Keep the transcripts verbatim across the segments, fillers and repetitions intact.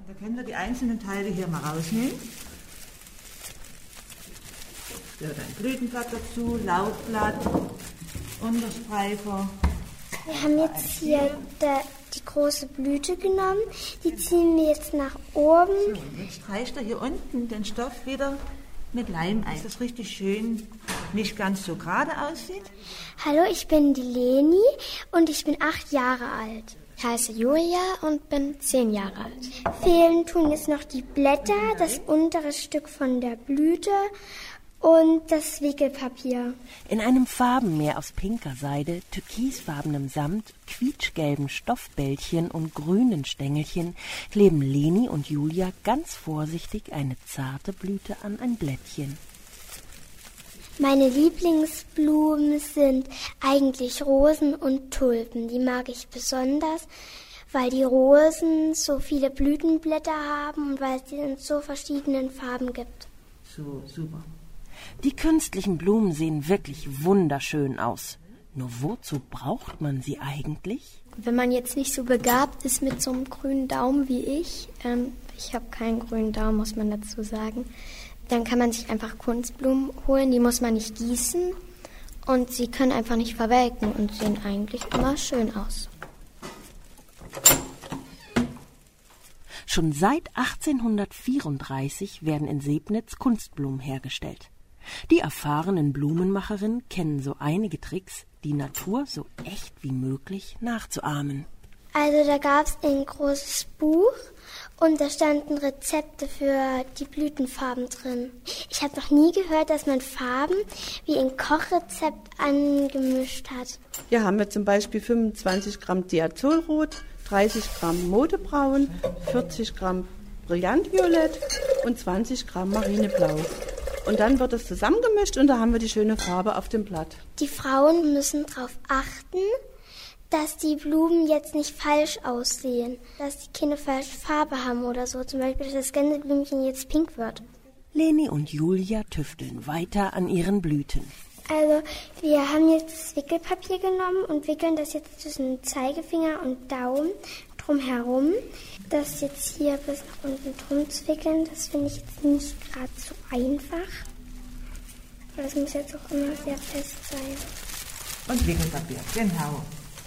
Da können wir die einzelnen Teile hier mal rausnehmen. Da wird ein Blütenblatt dazu, Laubblatt, Unterstreifer. Wir haben jetzt hier der, die große Blüte genommen. Die ziehen wir jetzt nach oben. So, und jetzt streicht er hier unten den Stoff wieder mit Leim ein, dass das richtig schön nicht ganz so gerade aussieht. Hallo, ich bin die Leni und ich bin acht Jahre alt. Ich heiße Julia und bin zehn Jahre alt. Fehlen tun jetzt noch die Blätter, das untere Stück von der Blüte und das Wickelpapier. In einem Farbenmeer aus pinker Seide, türkisfarbenem Samt, quietschgelben Stoffbällchen und grünen Stängelchen kleben Leni und Julia ganz vorsichtig eine zarte Blüte an ein Blättchen. Meine Lieblingsblumen sind eigentlich Rosen und Tulpen. Die mag ich besonders, weil die Rosen so viele Blütenblätter haben und weil es die in so verschiedenen Farben gibt. So, super. Die künstlichen Blumen sehen wirklich wunderschön aus. Nur wozu braucht man sie eigentlich? Wenn man jetzt nicht so begabt ist mit so einem grünen Daumen wie ich, ähm, ich habe keinen grünen Daumen, muss man dazu sagen, dann kann man sich einfach Kunstblumen holen, die muss man nicht gießen und sie können einfach nicht verwelken und sehen eigentlich immer schön aus. Schon seit achtzehnhundertvierunddreißig werden in Sebnitz Kunstblumen hergestellt. Die erfahrenen Blumenmacherinnen kennen so einige Tricks, die Natur so echt wie möglich nachzuahmen. Also da gab es ein großes Buch und da standen Rezepte für die Blütenfarben drin. Ich habe noch nie gehört, dass man Farben wie ein Kochrezept angemischt hat. Hier haben wir zum Beispiel fünfundzwanzig Gramm Diazolrot, dreißig Gramm Modebraun, vierzig Gramm Brillantviolett und zwanzig Gramm Marineblau. Und dann wird das zusammengemischt und da haben wir die schöne Farbe auf dem Blatt. Die Frauen müssen darauf achten, dass die Blumen jetzt nicht falsch aussehen, dass die keine falsche Farbe haben oder so. Zum Beispiel, dass das Gänseblümchen jetzt pink wird. Leni und Julia tüfteln weiter an ihren Blüten. Also wir haben jetzt das Wickelpapier genommen und wickeln das jetzt zwischen Zeigefinger und Daumen drumherum. Das jetzt hier bis nach unten drum zu wickeln, das finde ich jetzt nicht gerade so einfach. Aber das muss jetzt auch immer sehr fest sein. Und Wickelpapier, genau.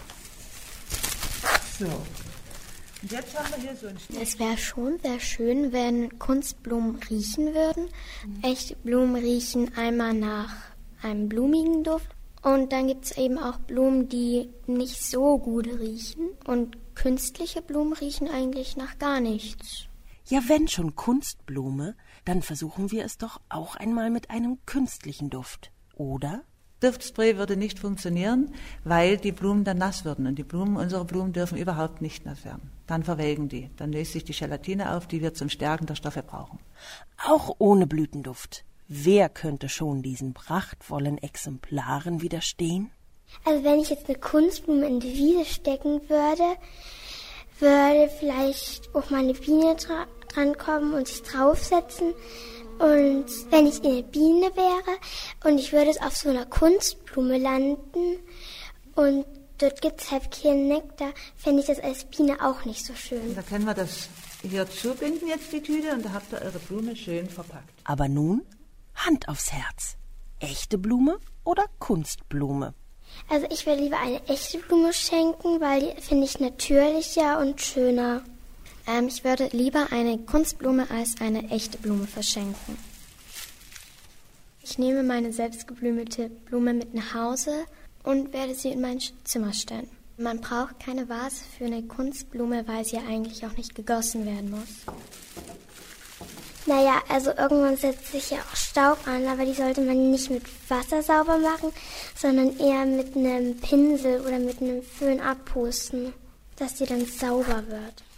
So. Und jetzt haben wir hier so ein Stück. Es wäre schon sehr schön, wenn Kunstblumen riechen würden. Mhm. Echte Blumen riechen einmal nach einem blumigen Duft. Und dann gibt es eben auch Blumen, die nicht so gut riechen. Und künstliche Blumen riechen eigentlich nach gar nichts. Ja, wenn schon Kunstblume, dann versuchen wir es doch auch einmal mit einem künstlichen Duft, oder? Duftspray würde nicht funktionieren, weil die Blumen dann nass würden. Und die Blumen, unsere Blumen dürfen überhaupt nicht nass werden. Dann verwelken die. Dann löst sich die Gelatine auf, die wir zum Stärken der Stoffe brauchen. Auch ohne Blütenduft. Wer könnte schon diesen prachtvollen Exemplaren widerstehen? Also wenn ich jetzt eine Kunstblume in die Wiese stecken würde, würde vielleicht auch mal eine Biene dra- drankommen und sich draufsetzen. Und wenn ich eine Biene wäre und ich würde es auf so einer Kunstblume landen und dort gibt es halt keinen Nektar, fände ich das als Biene auch nicht so schön. Da können wir das hier zubinden jetzt, die Tüte, und da habt ihr eure Blume schön verpackt. Aber nun Hand aufs Herz. Echte Blume oder Kunstblume? Also ich würde lieber eine echte Blume schenken, weil die finde ich natürlicher und schöner. Ähm, ich würde lieber eine Kunstblume als eine echte Blume verschenken. Ich nehme meine selbstgeblümte Blume mit nach Hause und werde sie in mein Zimmer stellen. Man braucht keine Vase für eine Kunstblume, weil sie ja eigentlich auch nicht gegossen werden muss. Naja, also irgendwann setzt sich ja auch Staub an, aber die sollte man nicht mit Wasser sauber machen, sondern eher mit einem Pinsel oder mit einem Föhn abpusten, dass die dann sauber wird.